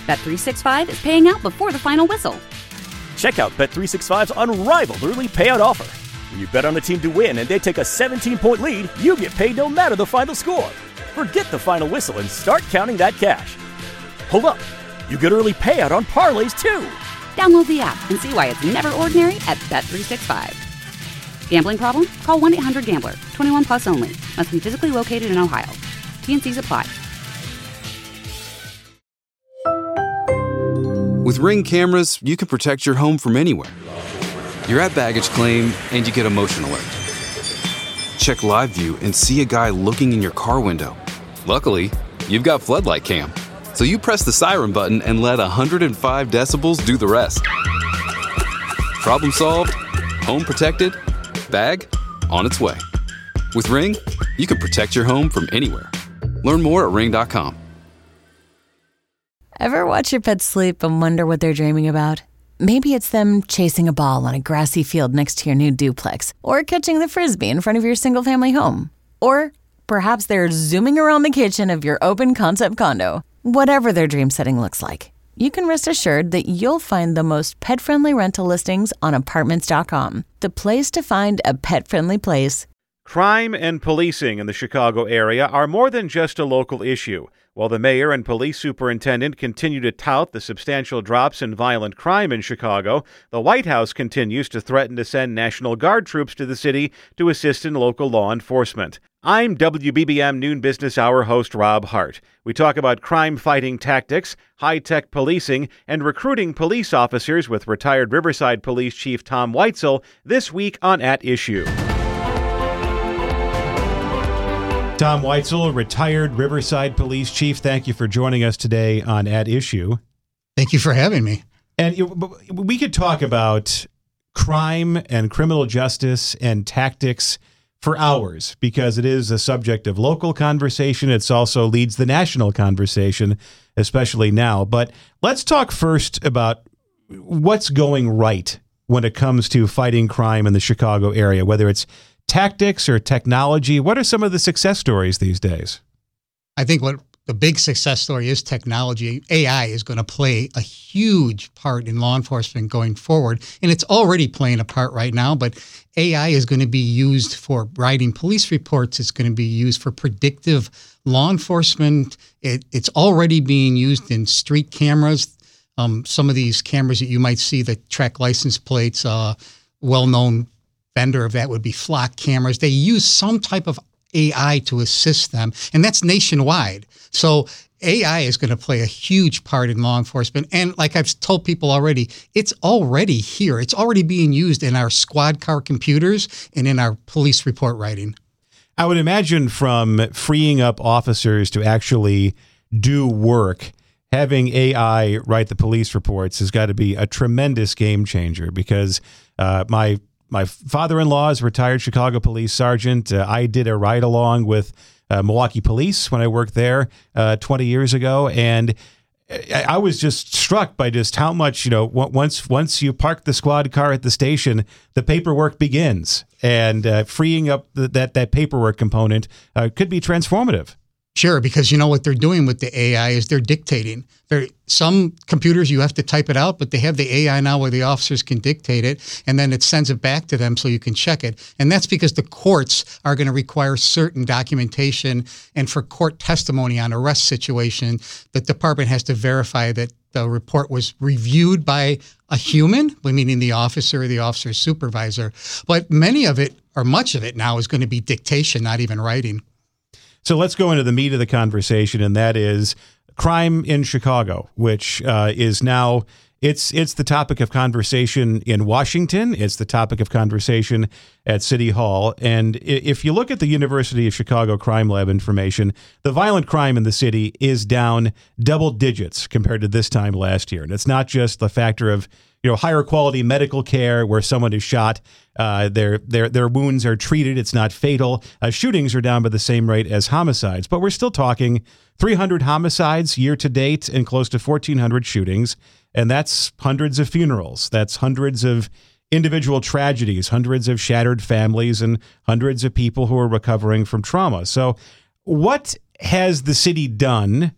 Bet365 is paying out before the final whistle. Check out Bet365's unrivaled early payout offer. When you bet on a team to win and they take a 17-point lead, you get paid no matter the final score. Forget the final whistle and start counting that cash. Hold up. You get early payout on parlays, too. Download the app and see why it's never ordinary at Bet365. Gambling problem? Call 1-800-GAMBLER. 21 plus only. Must be physically located in Ohio. T&Cs apply. With Ring cameras, you can protect your home from anywhere. You're at baggage claim and you get a motion alert. Check live view and see a guy looking in your car window. Luckily, you've got Floodlight Cam. So you press the siren button and let 105 decibels do the rest. Problem solved, home protected, bag on its way. With Ring, you can protect your home from anywhere. Learn more at ring.com. Ever watch your pet sleep and wonder what they're dreaming about? Maybe it's them chasing a ball on a grassy field next to your new duplex, or catching the Frisbee in front of your single-family home. Or perhaps they're zooming around the kitchen of your open-concept condo. Whatever their dream setting looks like, you can rest assured that you'll find the most pet-friendly rental listings on Apartments.com, the place to find a pet-friendly place. Crime and policing in the Chicago area are more than just a local issue. While the mayor and police superintendent continue to tout the substantial drops in violent crime in Chicago, the White House continues to threaten to send National Guard troops to the city to assist in local law enforcement. I'm WBBM Noon Business Hour host Rob Hart. We talk about crime-fighting tactics, high-tech policing, and recruiting police officers with retired Riverside Police Chief Tom Weitzel this week on At Issue. Tom Weitzel, retired Riverside Police Chief, thank you for joining us today on At Issue. Thank you for having me. And we could talk about crime and criminal justice and tactics for hours, because it is a subject of local conversation. It also leads the national conversation, especially now. But let's talk first about what's going right when it comes to fighting crime in the Chicago area, whether it's tactics or technology. What are some of the success stories these days? I think what the big success story is technology. AI is going to play a huge part in law enforcement going forward, and it's already playing a part right now, but AI is going to be used for writing police reports. It's going to be used for predictive law enforcement. It's already being used in street cameras. Some of these cameras that you might see that track license plates, well-known vendor of that would be Flock cameras. They use some type of AI to assist them, and that's nationwide. So AI is going to play a huge part in law enforcement. And like I've told people already, it's already here. It's already being used in our squad car computers and in our police report writing. I would imagine from freeing up officers to actually do work, having AI write the police reports has got to be a tremendous game changer, because my father-in-law is a retired Chicago police sergeant. I did a ride-along with Milwaukee Police when I worked there 20 years ago, and I was just struck by just how much, once you park the squad car at the station, the paperwork begins, and freeing up that paperwork component could be transformative. Sure, because what they're doing with the AI is they're dictating. Some computers, you have to type it out, but they have the AI now where the officers can dictate it, and then it sends it back to them so you can check it. And that's because the courts are going to require certain documentation, and for court testimony on arrest situation, the department has to verify that the report was reviewed by a human, meaning the officer or the officer's supervisor. But many of it, or much of it now, is going to be dictation, not even writing. So let's go into the meat of the conversation, and that is crime in Chicago, which is now, it's the topic of conversation in Washington. It's the topic of conversation at City Hall. And if you look at the University of Chicago Crime Lab information, the violent crime in the city is down double digits compared to this time last year. And it's not just the factor of higher quality medical care where someone is shot, their wounds are treated, it's not fatal. Shootings are down by the same rate as homicides, but we're still talking 300 homicides year to date and close to 1,400 shootings, and that's hundreds of funerals. That's hundreds of individual tragedies, hundreds of shattered families, and hundreds of people who are recovering from trauma. So what has the city done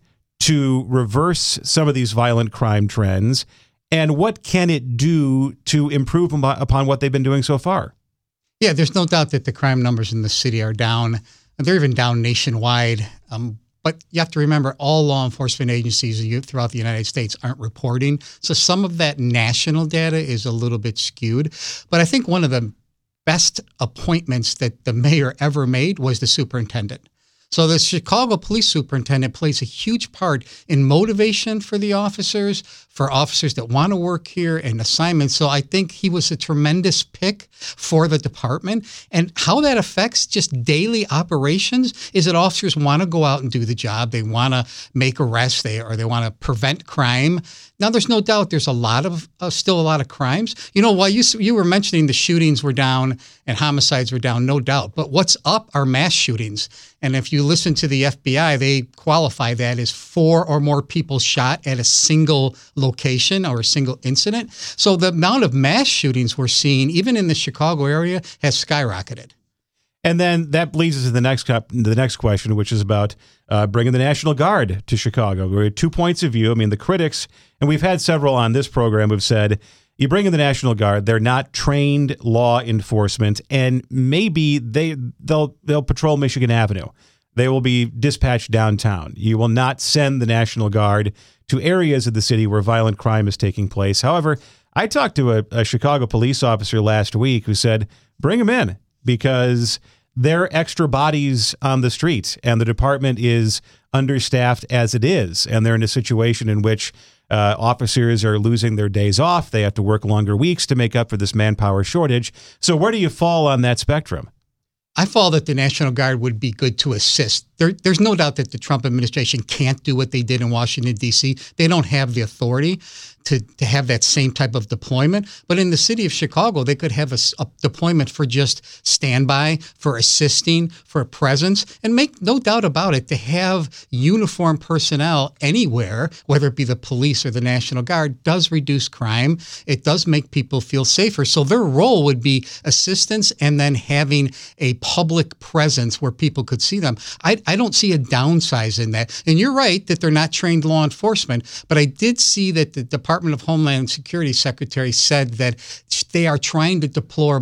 to reverse some of these violent crime trends? And what can it do to improve upon what they've been doing so far? Yeah, there's no doubt that the crime numbers in the city are down. They're even down nationwide. But you have to remember, all law enforcement agencies throughout the United States aren't reporting. So some of that national data is a little bit skewed. But I think one of the best appointments that the mayor ever made was the superintendent. So the Chicago police superintendent plays a huge part in motivation for the officers, for officers that want to work here and assignments. So I think he was a tremendous pick for the department. And how that affects just daily operations is that officers want to go out and do the job. They want to make arrests, or they want to prevent crime. Now, there's no doubt there's still a lot of crimes. You know, while you were mentioning the shootings were down and homicides were down, no doubt. But what's up are mass shootings. And if you listen to the FBI, they qualify that as 4 or more people shot at a single location or a single incident. So the amount of mass shootings we're seeing, even in the Chicago area, has skyrocketed. And then that leads us to the next question, which is about bringing the National Guard to Chicago. There are 2 points of view. I mean, the critics, and we've had several on this program, have said, you bring in the National Guard, they're not trained law enforcement, and maybe they'll patrol Michigan Avenue. They will be dispatched downtown. You will not send the National Guard to areas of the city where violent crime is taking place. However, I talked to a Chicago police officer last week who said, bring them in, because there are extra bodies on the street, and the department is understaffed as it is. And they're in a situation in which officers are losing their days off. They have to work longer weeks to make up for this manpower shortage. So where do you fall on that spectrum? I fall that the National Guard would be good to assist. There's no doubt that the Trump administration can't do what they did in Washington, D.C. They don't have the authority to have that same type of deployment. But in the city of Chicago, they could have a deployment for just standby, for assisting, for a presence. And make no doubt about it, to have uniformed personnel anywhere, whether it be the police or the National Guard, does reduce crime. It does make people feel safer. So their role would be assistance and then having a public presence where people could see them. I don't see a downside in that. And you're right that they're not trained law enforcement, but I did see that the Department of Homeland Security Secretary said that they are trying to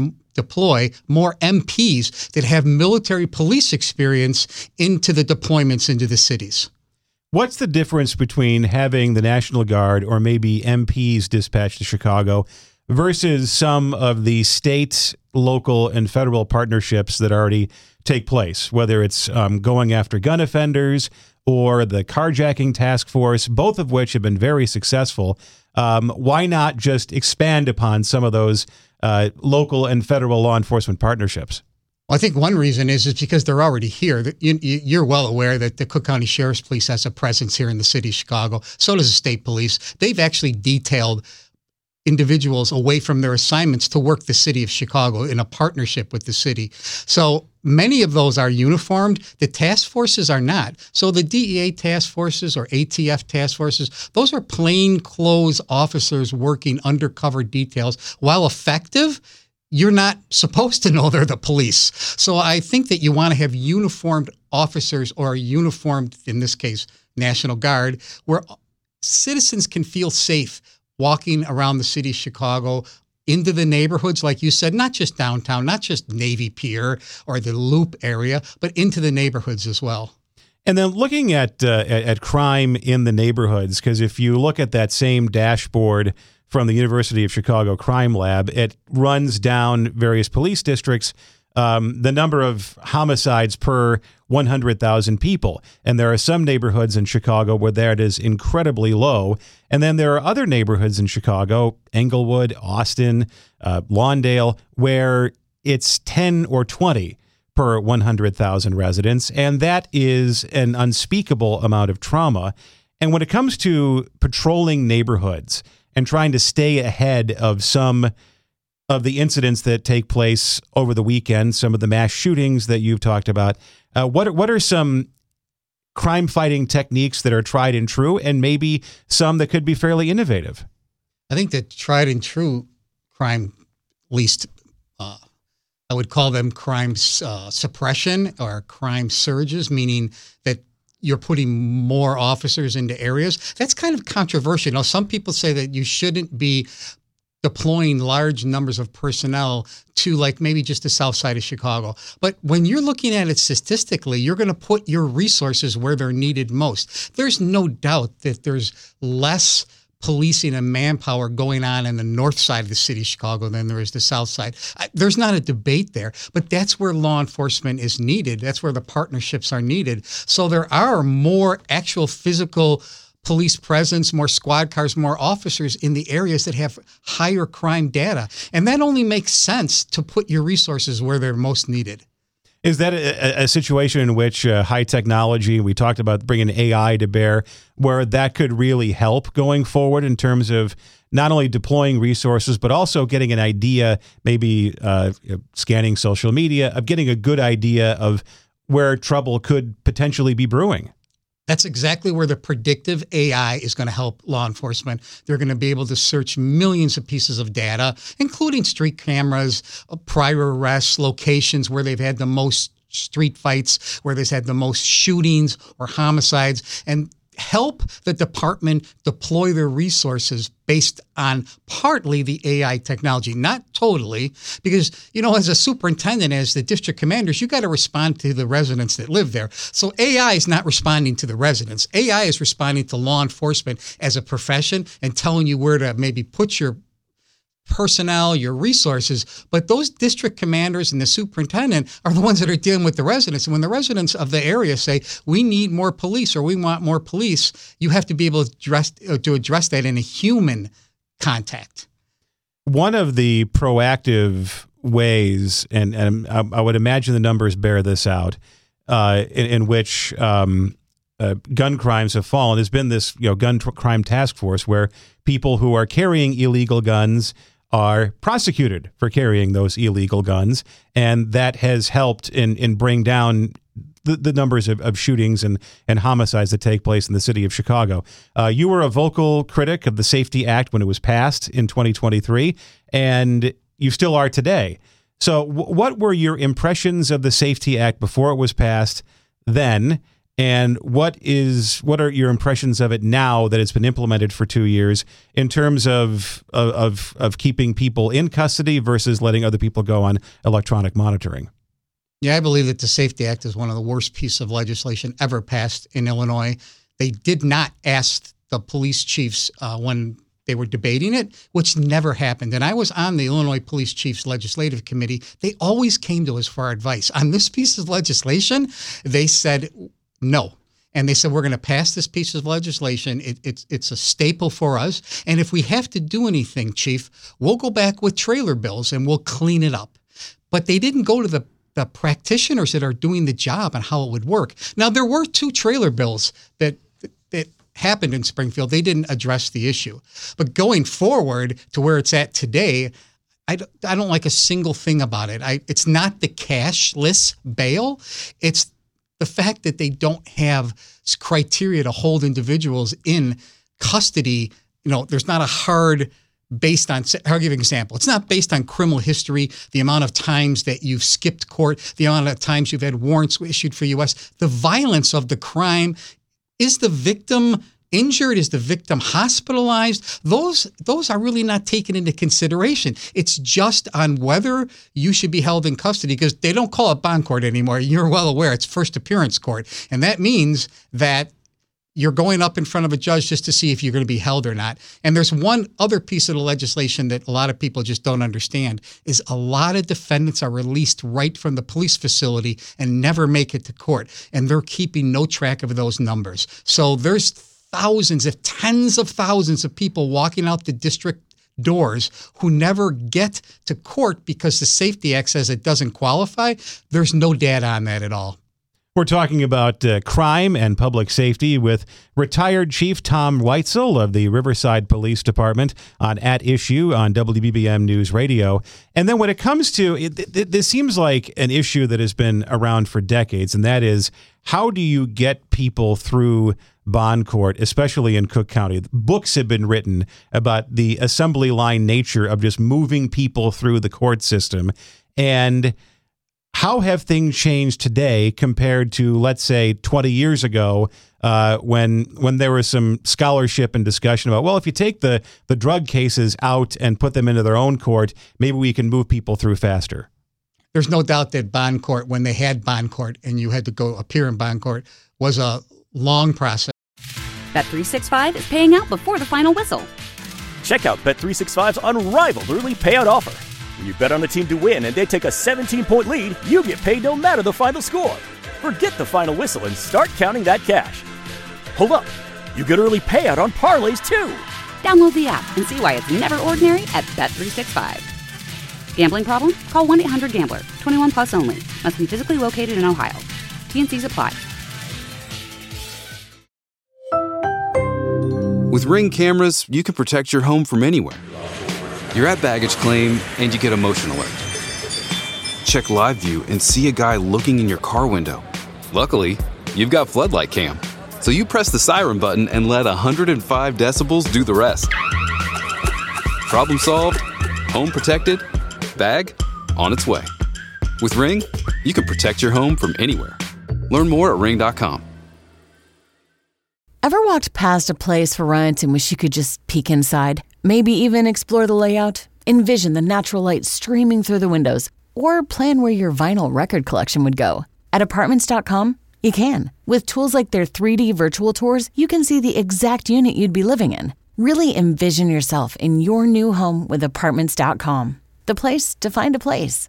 deploy more MPs that have military police experience into the deployments into the cities. What's the difference between having the National Guard or maybe MPs dispatched to Chicago versus some of the state, local, and federal partnerships that already take place, whether it's going after gun offenders or the carjacking task force, both of which have been very successful? Why not just expand upon some of those local and federal law enforcement partnerships? Well, I think one reason is because they're already here. You're well aware that the Cook County Sheriff's Police has a presence here in the city of Chicago. So does the state police. They've actually detailed individuals away from their assignments to work the city of Chicago in a partnership with the city. So many of those are uniformed. The task forces are not. So the DEA task forces or ATF task forces, those are plain clothes officers working undercover details. While effective, you're not supposed to know they're the police. So I think that you want to have uniformed officers, or uniformed, in this case, National Guard, where citizens can feel safe walking around the city of Chicago into the neighborhoods, like you said, not just downtown, not just Navy Pier or the Loop area, but into the neighborhoods as well. And then looking at crime in the neighborhoods, because if you look at that same dashboard from the University of Chicago Crime Lab, it runs down various police districts, the number of homicides per 100,000 people. And there are some neighborhoods in Chicago where that is incredibly low. And then there are other neighborhoods in Chicago, Englewood, Austin, Lawndale, where it's 10 or 20 per 100,000 residents. And that is an unspeakable amount of trauma. And when it comes to patrolling neighborhoods and trying to stay ahead of some of the incidents that take place over the weekend, some of the mass shootings that you've talked about, what are some crime-fighting techniques that are tried and true, and maybe some that could be fairly innovative? I think that tried and true crime, at least I would call them crime suppression or crime surges, meaning that you're putting more officers into areas. That's kind of controversial. Now, some people say that you shouldn't be deploying large numbers of personnel to like maybe just the south side of Chicago. But when you're looking at it statistically, you're going to put your resources where they're needed most. There's no doubt that there's less policing and manpower going on in the north side of the city of Chicago than there is the south side. There's not a debate there, but that's where law enforcement is needed. That's where the partnerships are needed. So there are more actual physical police presence, more squad cars, more officers in the areas that have higher crime data. And that only makes sense to put your resources where they're most needed. Is that a situation in which high technology, we talked about bringing AI to bear, where that could really help going forward in terms of not only deploying resources, but also getting an idea, maybe scanning social media, of getting a good idea of where trouble could potentially be brewing? That's exactly where the predictive AI is going to help law enforcement. They're going to be able to search millions of pieces of data, including street cameras, prior arrests, locations where they've had the most street fights, where they've had the most shootings or homicides, and help the department deploy their resources based on partly the AI technology, not totally, because, as a superintendent, as the district commanders, you got to respond to the residents that live there. So AI is not responding to the residents. AI is responding to law enforcement as a profession and telling you where to maybe put your personnel, your resources, but those district commanders and the superintendent are the ones that are dealing with the residents. And when the residents of the area say, we need more police or we want more police, you have to be able to address that in a human contact. One of the proactive ways, and I would imagine the numbers bear this out, in which gun crimes have fallen, has been this gun crime task force where people who are carrying illegal guns are prosecuted for carrying those illegal guns, and that has helped in bring down the numbers of shootings and homicides that take place in the city of Chicago. You were a vocal critic of the Safety Act when it was passed in 2023, and you still are today. So what were your impressions of the Safety Act before it was passed then? And what are your impressions of it now that it's been implemented for 2 years in terms of keeping people in custody versus letting other people go on electronic monitoring? Yeah, I believe that the Safety Act is one of the worst pieces of legislation ever passed in Illinois. They did not ask the police chiefs when they were debating it, which never happened. And I was on the Illinois Police Chiefs Legislative Committee. They always came to us for our advice. On this piece of legislation, they said no. And they said, we're going to pass this piece of legislation. It's a staple for us. And if we have to do anything, Chief, we'll go back with trailer bills and we'll clean it up. But they didn't go to the practitioners that are doing the job and how it would work. Now, there were 2 trailer bills that happened in Springfield. They didn't address the issue. But going forward to where it's at today, I don't like a single thing about it. It's not the cashless bail. It's the fact that they don't have criteria to hold individuals in custody. There's not a hard based on, I'll give you an example. It's not based on criminal history, the amount of times that you've skipped court, the amount of times you've had warrants issued for U.S. The violence of the crime. Is the victim injured? Is the victim hospitalized? Those are really not taken into consideration. It's just on whether you should be held in custody, because they don't call it bond court anymore. You're well aware it's first appearance court. And that means that you're going up in front of a judge just to see if you're going to be held or not. And there's one other piece of the legislation that a lot of people just don't understand is a lot of defendants are released right from the police facility and never make it to court. And they're keeping no track of those numbers. So there's thousands, if tens of thousands of people walking out the district doors who never get to court because the Safety Act says it doesn't qualify. There's no data on that at all. We're talking about crime and public safety with retired Chief Tom Weitzel of the Riverside Police Department on At Issue on WBBM News Radio. And then when it comes to this seems like an issue that has been around for decades, and that is, how do you get people through bond court, especially in Cook County? Books have been written about the assembly line nature of just moving people through the court system. And How have things changed today compared to, let's say, 20 years ago when there was some scholarship and discussion about, well, if you take the drug cases out and put them into their own court, maybe we can move people through faster? There's no doubt that bond court, when they had bond court and you had to go appear in bond court, was a long process. Bet365 is paying out before the final whistle. Check out Bet365's unrivaled early payout offer. When you bet on a team to win and they take a 17-point lead, you get paid no matter the final score. Forget the final whistle and start counting that cash. Hold up. You get early payout on parlays, too. Download the app and see why it's never ordinary at Bet365. Gambling problem? Call 1-800-GAMBLER. 21 plus only. Must be physically located in Ohio. T&Cs apply. With Ring cameras, you can protect your home from anywhere. You're at baggage claim and you get a motion alert. Check live view and see a guy looking in your car window. Luckily, you've got floodlight cam. So you press the siren button and let 105 decibels do the rest. Problem solved, home protected, bag on its way. With Ring, you can protect your home from anywhere. Learn more at ring.com. Ever walked past a place for rent and wish you could just peek inside? Maybe even explore the layout? Envision the natural light streaming through the windows? Or plan where your vinyl record collection would go? At Apartments.com, you can. With tools like their 3D virtual tours, you can see the exact unit you'd be living in. Really envision yourself in your new home with Apartments.com. The place to find a place.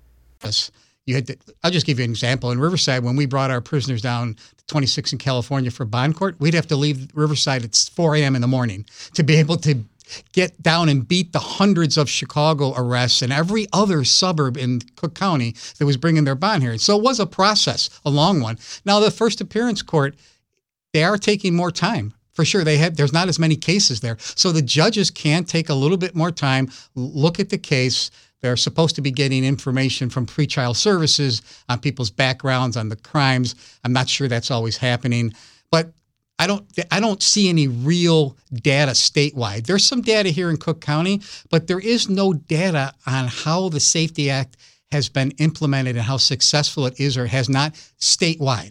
I'll just give you an example. In Riverside, when we brought our prisoners down to 26 in California for bond court, we'd have to leave Riverside at 4 a.m. in the morning to be able to get down and beat the hundreds of Chicago arrests and every other suburb in Cook County that was bringing their bond hearing. So it was a process, a long one. Now, the first appearance court, they are taking more time. For sure, there's not as many cases there. So the judges can take a little bit more time, look at the case. They're supposed to be getting information from pretrial services on people's backgrounds, on the crimes. I'm not sure that's always happening, but I don't see any real data statewide. There's some data here in Cook County, but there is no data on how the Safety Act has been implemented and how successful it is or has not statewide.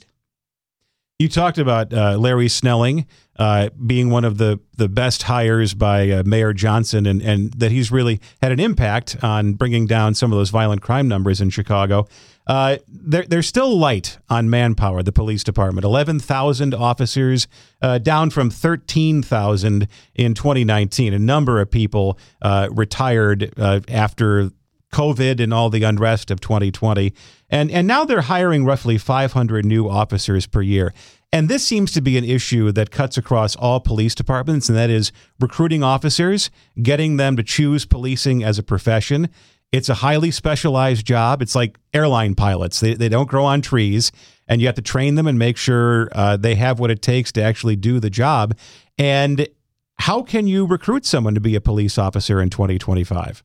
You talked about Larry Snelling being one of the best hires by Mayor Johnson and that he's really had an impact on bringing down some of those violent crime numbers in Chicago. They're still light on manpower, the police department. 11,000 officers, down from 13,000 in 2019. A number of people retired after COVID and all the unrest of 2020. And now they're hiring roughly 500 new officers per year. And this seems to be an issue that cuts across all police departments, and that is recruiting officers, getting them to choose policing as a profession. It's a highly specialized job. It's like airline pilots. They don't grow on trees, and you have to train them and make sure they have what it takes to actually do the job. And how can you recruit someone to be a police officer in 2025?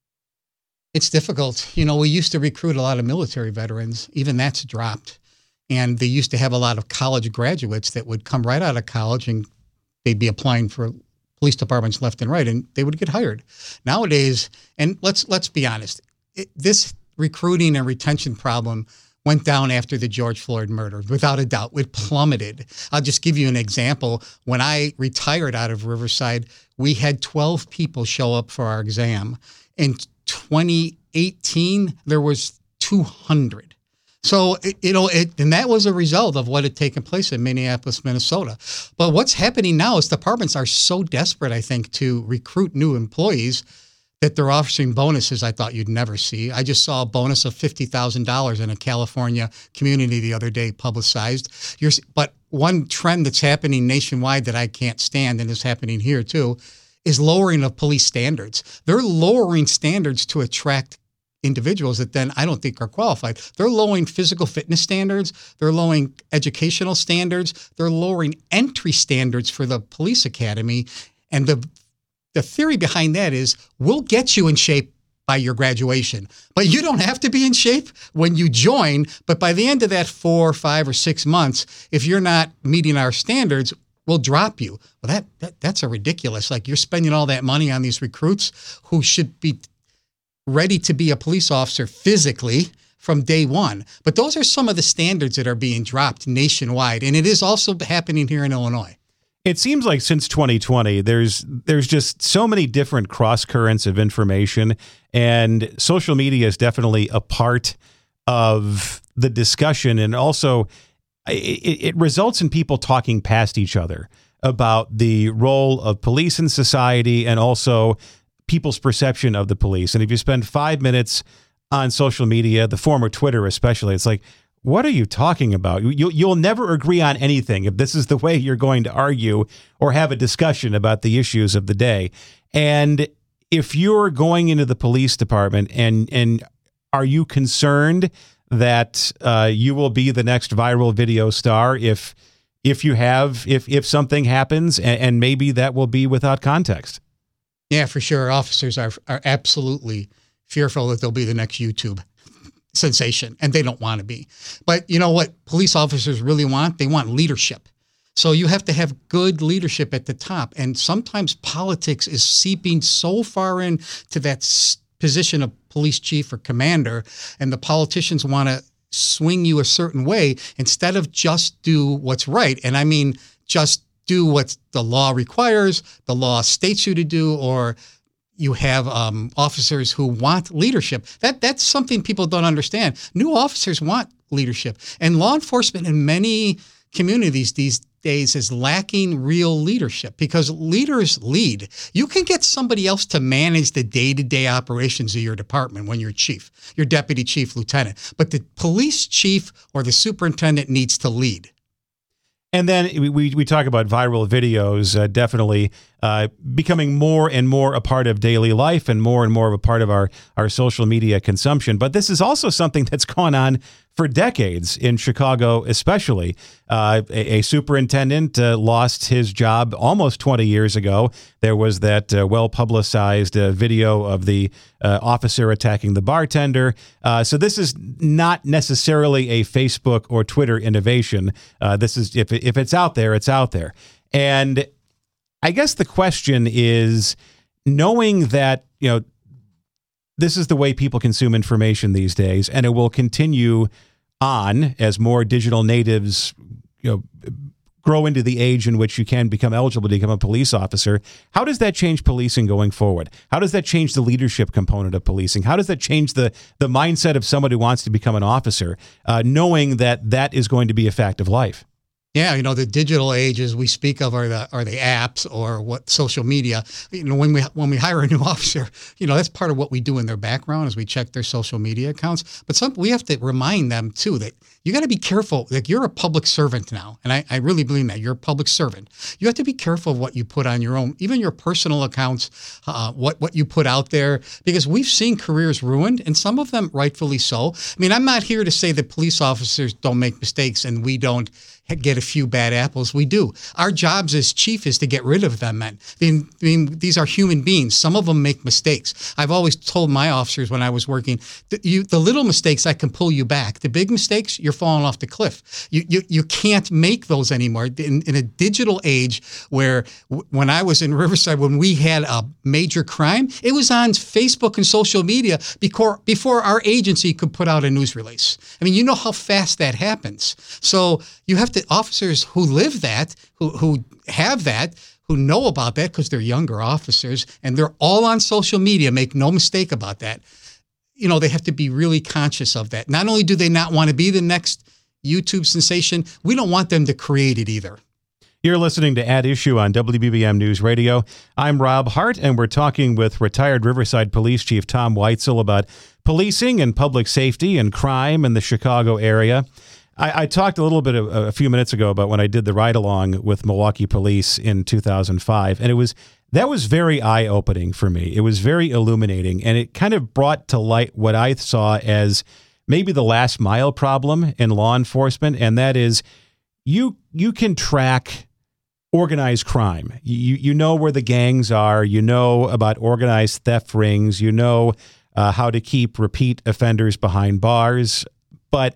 It's difficult. You know, we used to recruit a lot of military veterans. Even that's dropped. And they used to have a lot of college graduates that would come right out of college and they'd be applying for police departments left and right, and they would get hired. Nowadays, and let's be honest, this recruiting and retention problem went down after the George Floyd murder, without a doubt. It plummeted. I'll just give you an example. When I retired out of Riverside, we had 12 people show up for our exam. In 2018, there was 200. So, and that was a result of what had taken place in Minneapolis, Minnesota. But what's happening now is departments are so desperate, I think, to recruit new employees that they're offering bonuses I thought you'd never see. I just saw a bonus of $50,000 in a California community the other day publicized. But one trend that's happening nationwide that I can't stand, and is happening here too, is lowering of police standards. They're lowering standards to attract individuals that then I don't think are qualified. They're lowering physical fitness standards. They're lowering educational standards. They're lowering entry standards for the police academy. And the theory behind that is we'll get you in shape by your graduation, but you don't have to be in shape when you join. But by the end of that 4, 5, or 6 months, if you're not meeting our standards, we'll drop you. Well, that's a ridiculous. Like, you're spending all that money on these recruits who should be ready to be a police officer physically from day one. But those are some of the standards that are being dropped nationwide. And it is also happening here in Illinois. It seems like since 2020, there's just so many different cross currents of information, and social media is definitely a part of the discussion. And also it results in people talking past each other about the role of police in society and also people's perception of the police. And if you spend 5 minutes on social media, the former Twitter especially, it's like, what are you talking about? You'll never agree on anything if this is the way you're going to argue or have a discussion about the issues of the day. And if you're going into the police department and are you concerned that you will be the next viral video star if something happens, and maybe that will be without context? Yeah, for sure. Officers are absolutely fearful that they'll be the next YouTube sensation, and they don't want to be. But you know what police officers really want? They want leadership. So you have to have good leadership at the top. And sometimes politics is seeping so far into that position of police chief or commander, and the politicians want to swing you a certain way instead of just do what's right. And I mean, just do what the law requires, the law states you to do, or you have officers who want leadership. That's something people don't understand. New officers want leadership. And law enforcement in many communities these days is lacking real leadership because leaders lead. You can get somebody else to manage the day-to-day operations of your department when you're chief, your deputy chief, lieutenant. But the police chief or the superintendent needs to lead. And then we talk about viral videos definitely becoming more and more a part of daily life and more of a part of our social media consumption. But this is also something that's gone on for decades in Chicago, especially. A superintendent lost his job almost 20 years ago. There was that well-publicized video of the officer attacking the bartender. So this is not necessarily a Facebook or Twitter innovation. This is if it's out there, it's out there. And I guess the question is, knowing that, this is the way people consume information these days, and it will continue on as more digital natives, grow into the age in which you can become eligible to become a police officer. How does that change policing going forward? How does that change the leadership component of policing? How does that change the mindset of someone who wants to become an officer, knowing that is going to be a fact of life? Yeah, the digital ages we speak of are the apps or what social media. When we hire a new officer, that's part of what we do in their background is we check their social media accounts. But we have to remind them too that you got to be careful. Like, you're a public servant now, and I really believe that you're a public servant. You have to be careful of what you put on your own, even your personal accounts, what you put out there, because we've seen careers ruined, and some of them rightfully so. I mean, I'm not here to say that police officers don't make mistakes and we don't get a few bad apples. We do. Our jobs as chief is to get rid of them men. I mean, these are human beings. Some of them make mistakes. I've always told my officers when I was working, the little mistakes, I can pull you back. The big mistakes, you're falling off the cliff. You can't make those anymore. In a digital age where when I was in Riverside, when we had a major crime, it was on Facebook and social media before our agency could put out a news release. I mean, you know how fast that happens. So you have to, officers who live that, who have that, who know about that because they're younger officers and they're all on social media, make no mistake about that. They have to be really conscious of that. Not only do they not want to be the next YouTube sensation, we don't want them to create it either. You're listening to At Issue on WBBM News Radio. I'm Rob Hart, and we're talking with retired Riverside Police Chief Tom Weitzel about policing and public safety and crime in the Chicago area. I talked a little bit a few minutes ago about when I did the ride-along with Milwaukee Police in 2005, and that was very eye-opening for me. It was very illuminating, and it kind of brought to light what I saw as maybe the last mile problem in law enforcement, and that is you can track organized crime. You know where the gangs are. You know about organized theft rings. You know how to keep repeat offenders behind bars, but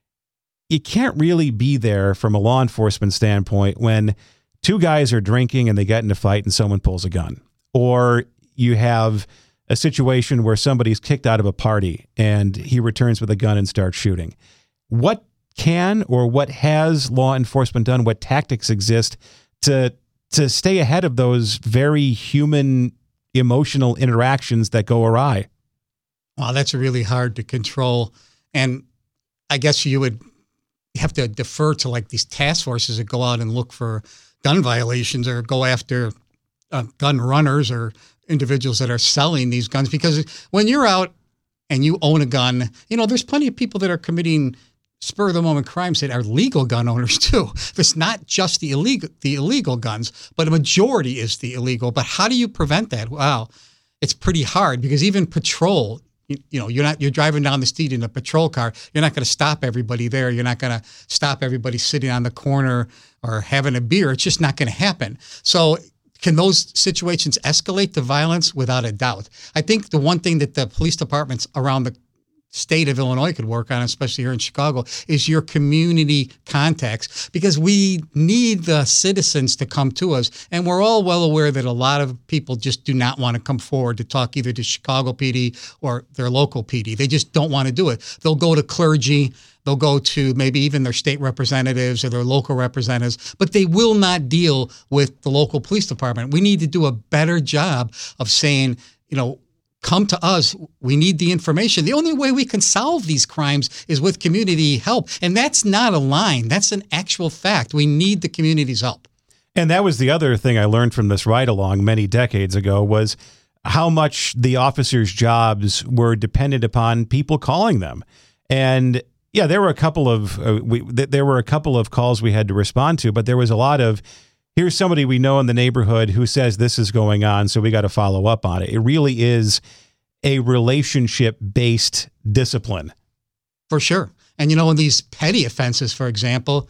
you can't really be there from a law enforcement standpoint when two guys are drinking and they get in a fight and someone pulls a gun. Or you have a situation where somebody's kicked out of a party and he returns with a gun and starts shooting. What can or what has law enforcement done? What tactics exist to stay ahead of those very human, emotional interactions that go awry? Well, that's really hard to control. And I guess you would have to defer to like these task forces that go out and look for gun violations or go after gun runners or individuals that are selling these guns. Because when you're out and you own a gun, there's plenty of people that are committing spur of the moment crimes that are legal gun owners too. It's not just the illegal guns, but a majority is the illegal. But how do you prevent that? Wow, it's pretty hard because even patrol, you're driving down the street in a patrol car. You're not going to stop everybody there. You're not going to stop everybody sitting on the corner or having a beer. It's just not going to happen. So can those situations escalate to violence? Without a doubt. I think the one thing that the police departments around the state of Illinois could work on, especially here in Chicago, is your community contacts, because we need the citizens to come to us. And we're all well aware that a lot of people just do not want to come forward to talk either to Chicago PD or their local PD. They just don't want to do it. They'll go to clergy. They'll go to maybe even their state representatives or their local representatives, but they will not deal with the local police department. We need to do a better job of saying, come to us. We need the information. The only way we can solve these crimes is with community help. And that's not a line. That's an actual fact. We need the community's help. And that was the other thing I learned from this ride-along many decades ago, was how much the officers' jobs were dependent upon people calling them. And yeah, there were a couple of calls we had to respond to, but there was a lot of, here's somebody we know in the neighborhood who says this is going on, so we got to follow up on it. It really is a relationship-based discipline. For sure. And, in these petty offenses, for example,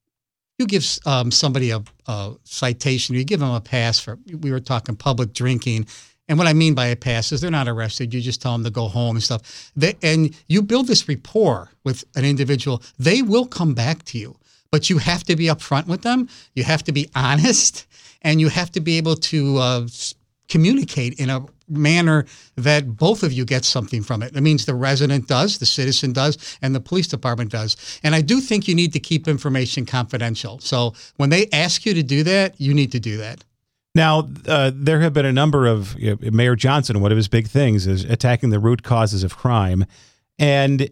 you give somebody a citation, you give them a pass for, we were talking public drinking. And what I mean by a pass is they're not arrested. You just tell them to go home and stuff. And you build this rapport with an individual. They will come back to you. But you have to be upfront with them. You have to be honest, and you have to be able to communicate in a manner that both of you get something from it. It means the resident does, the citizen does, and the police department does. And I do think you need to keep information confidential. So when they ask you to do that, you need to do that. Now, there have been a number of, Mayor Johnson, one of his big things is attacking the root causes of crime. And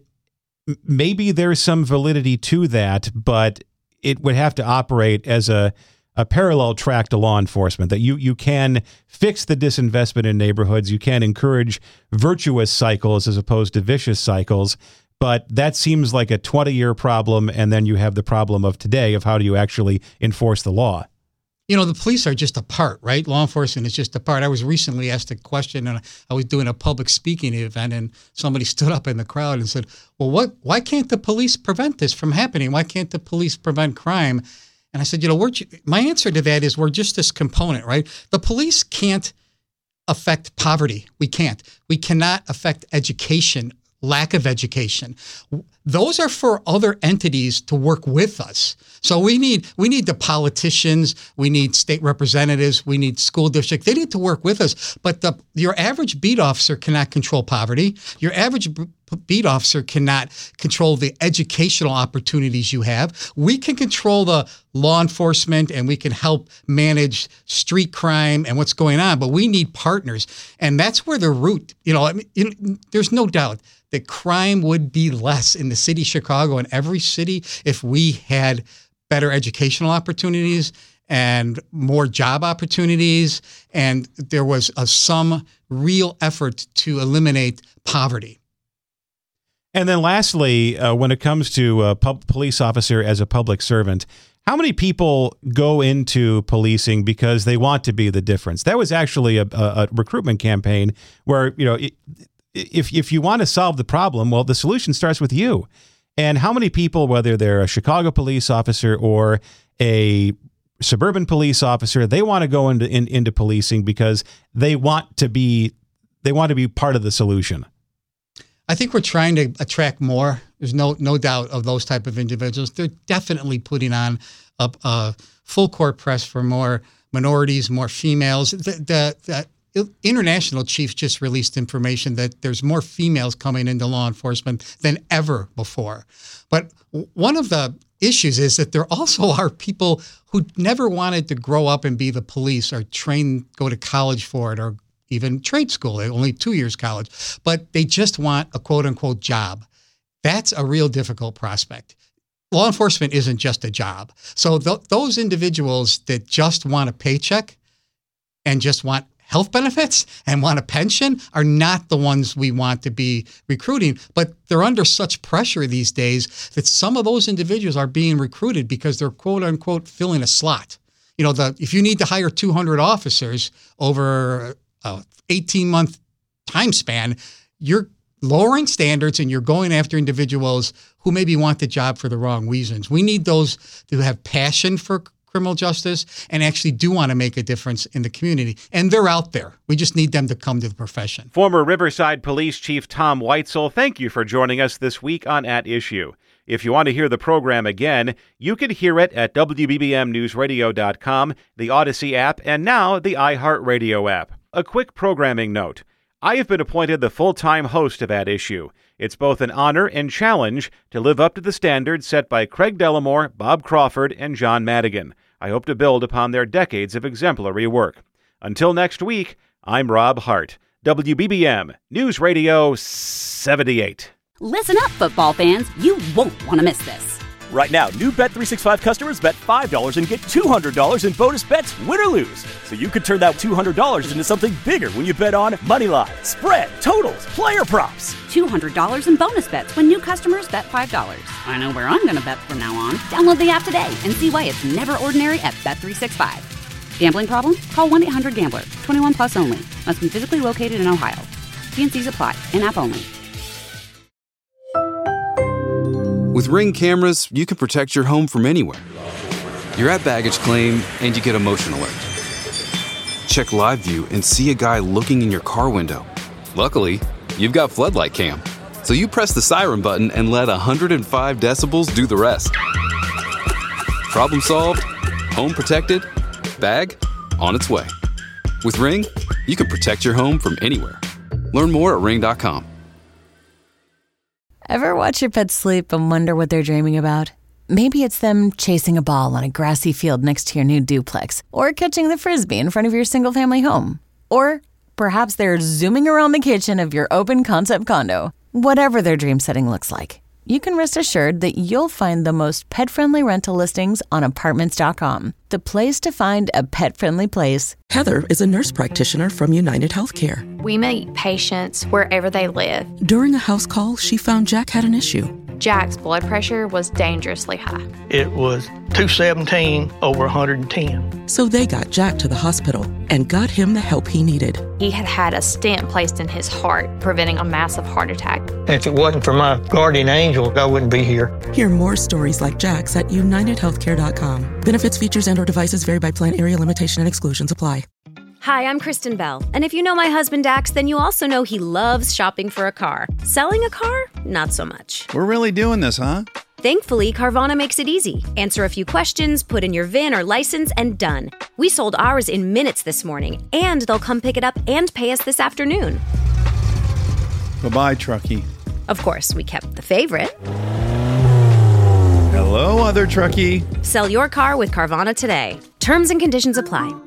maybe there's some validity to that, but it would have to operate as a parallel track to law enforcement, that you can fix the disinvestment in neighborhoods. You can encourage virtuous cycles as opposed to vicious cycles. But that seems like a 20-year problem. And then you have the problem of today of how do you actually enforce the law? The police are just a part, right? Law enforcement is just a part. I was recently asked a question, and I was doing a public speaking event, and somebody stood up in the crowd and said, well, why can't the police prevent this from happening? Why can't the police prevent crime? And I said, my answer to that is we're just this component, right? The police can't affect poverty. We can't. We cannot affect education, lack of education. Those are for other entities to work with us. So we need the politicians, we need state representatives, we need school districts. They need to work with us. But your average beat officer cannot control poverty. Your average beat officer cannot control the educational opportunities you have. We can control the law enforcement and we can help manage street crime and what's going on, but we need partners. And that's where the root, there's no doubt that crime would be less in the city of Chicago and every city if we had better educational opportunities and more job opportunities, and there was some real effort to eliminate poverty. And then lastly, when it comes to a police officer as a public servant, how many people go into policing because they want to be the difference? That was actually a recruitment campaign where, if you want to solve the problem, well, the solution starts with you. And how many people, whether they're a Chicago police officer or a suburban police officer, they want to go into policing because they want to be part of the solution? I think we're trying to attract more. There's no doubt of those type of individuals. They're definitely putting on a full court press for more minorities, more females. international chiefs just released information that there's more females coming into law enforcement than ever before. But one of the issues is that there also are people who never wanted to grow up and be the police or go to college for it, or even trade school, only 2 years college, but they just want a quote-unquote job. That's a real difficult prospect. Law enforcement isn't just a job. So those individuals that just want a paycheck and just want health benefits and want a pension are not the ones we want to be recruiting. But they're under such pressure these days that some of those individuals are being recruited because they're quote-unquote filling a slot. If you need to hire 200 officers over an 18-month time span, you're lowering standards and you're going after individuals who maybe want the job for the wrong reasons. We need those who have passion for criminal justice and actually do want to make a difference in the community. And they're out there. We just need them to come to the profession. Former Riverside Police Chief Tom Weitzel, thank you for joining us this week on At Issue. If you want to hear the program again, you can hear it at WBBMNewsRadio.com, the Odyssey app, and now the iHeartRadio app. A quick programming note. I have been appointed the full-time host of At Issue. It's both an honor and challenge to live up to the standards set by Craig Dellamore, Bob Crawford, and John Madigan. I hope to build upon their decades of exemplary work. Until next week, I'm Rob Hart, WBBM News Radio 78. Listen up, football fans. You won't want to miss this. Right now, new Bet365 customers bet $5 and get $200 in bonus bets, win or lose. So you could turn that $200 into something bigger when you bet on money line, spread, totals, player props. $200 in bonus bets when new customers bet $5. I know where I'm going to bet from now on. Download the app today and see why it's never ordinary at Bet365. Gambling problem? Call 1-800-GAMBLER. 21 plus only. Must be physically located in Ohio. T&Cs apply. In-app only. With Ring cameras, you can protect your home from anywhere. You're at baggage claim and you get a motion alert. Check live view and see a guy looking in your car window. Luckily, you've got Floodlight Cam. So you press the siren button and let 105 decibels do the rest. Problem solved, home protected, bag on its way. With Ring, you can protect your home from anywhere. Learn more at ring.com. Ever watch your pet sleep and wonder what they're dreaming about? Maybe it's them chasing a ball on a grassy field next to your new duplex, or catching the Frisbee in front of your single-family home. Or perhaps they're zooming around the kitchen of your open-concept condo. Whatever their dream setting looks like, you can rest assured that you'll find the most pet-friendly rental listings on Apartments.com, the place to find a pet-friendly place. Heather is a nurse practitioner from United Healthcare. We meet patients wherever they live. During a house call, she found Jack had an issue. Jack's blood pressure was dangerously high. It was 217 over 110. So they got Jack to the hospital and got him the help he needed. He had had a stent placed in his heart, preventing a massive heart attack. If it wasn't for my guardian angel, I wouldn't be here. Hear more stories like Jack's at UnitedHealthcare.com. Benefits, features, and/or devices vary by plan, area, limitation, and exclusions apply. Hi, I'm Kristen Bell, and if you know my husband Dax, then you also know he loves shopping for a car. Selling a car? Not so much. We're really doing this, huh? Thankfully, Carvana makes it easy. Answer a few questions, put in your VIN or license, and done. We sold ours in minutes this morning, and they'll come pick it up and pay us this afternoon. Bye-bye, truckie. Of course, we kept the favorite. Hello, other truckie. Sell your car with Carvana today. Terms and conditions apply.